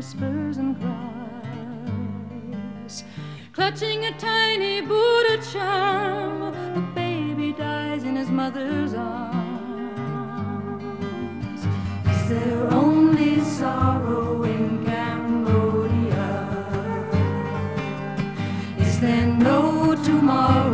whispers and cries. Clutching a tiny Buddha charm, the baby dies in his mother's arms. Is there only sorrow in Cambodia? Is there no tomorrow?